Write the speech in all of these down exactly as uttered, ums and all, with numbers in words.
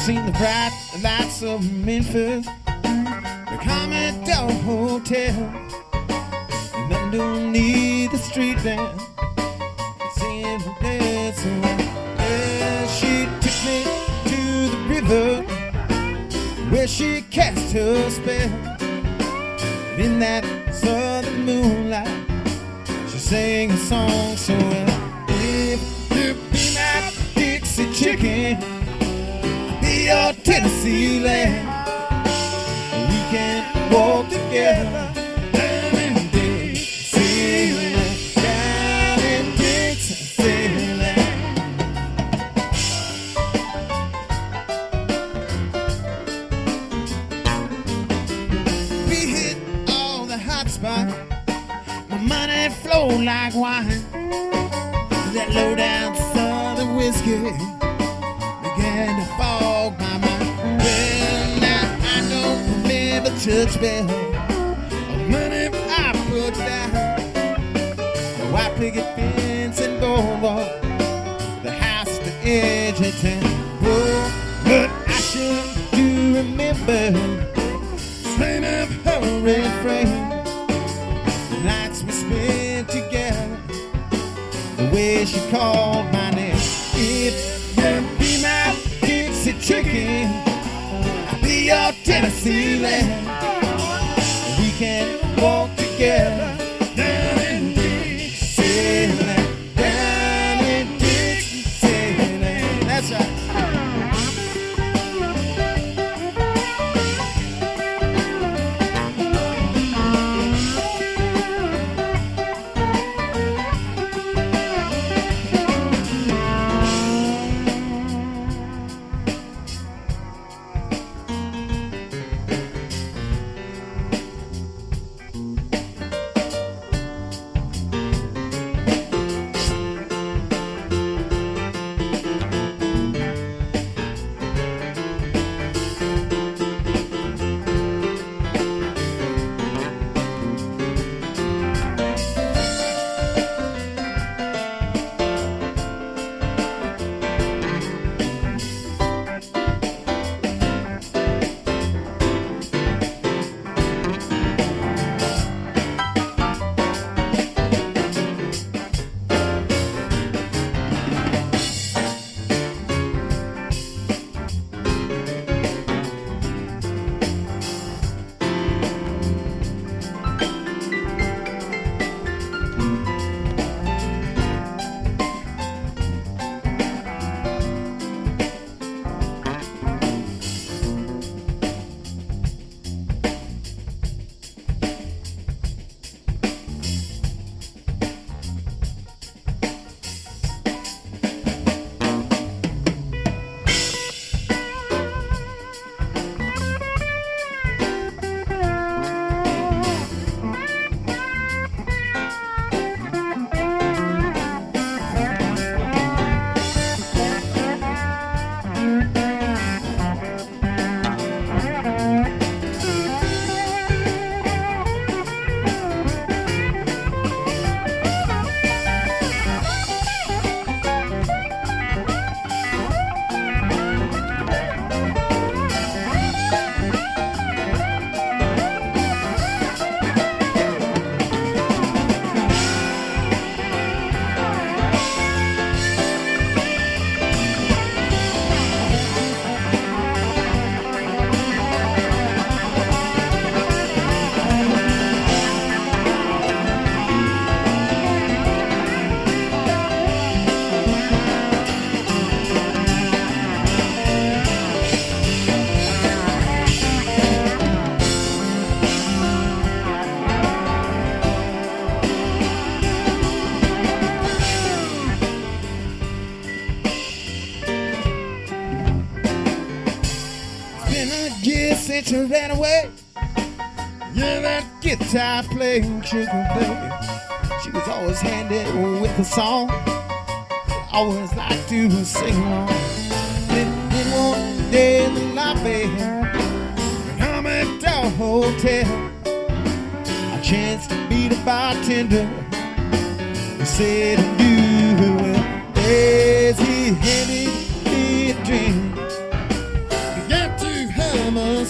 Seen the bright lights of Memphis, the Commodore Hotel, and underneath the street lamp, seeing the dance around. Yeah, she took me to the river, where she cast her spell. And in that southern moonlight, she sang a song so well. If you be my Dixie chicken, be your Tennessee land, we can walk together down in Dixieland, down in Dixieland. We hit all the hot spots, my money flowed like wine. That low down southern whiskey began to fog my mind. Well, now I don't remember church bell or the money I put down. The white picket fence and boardwalk, the house at the edge of town. Oh, but I sure do remember the strain of her refrain, the nights we spent together, the way she called my name. If you be my Dixie chicken, I'll be your Tennessee land, we can walk together down in Dixieland, down in Dixieland. That's right. Since you ran away, you're that guitar playing sugar baby. She was always handy with a song, always liked to sing along. Then, then one day in the lobby, the Commodore Hotel, I chanced to meet a bartender who said he knew her well. As he handed me a drink,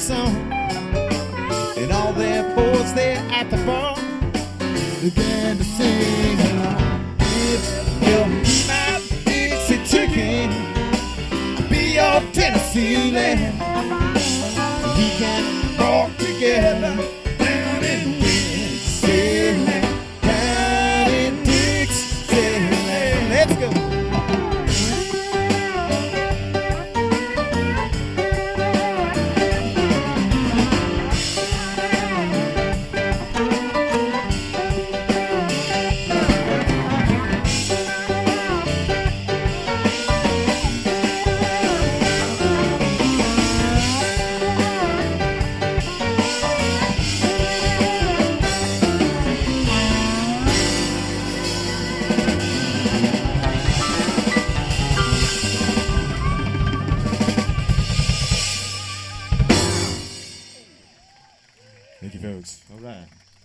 song, and all their boys there at the bar began to sing along. If you'll be my Dixie chicken, I'll be your Tennessee lamb. We can walk together down in Dixieland, down in Dixieland. Let's go. Thank you, folks. All right.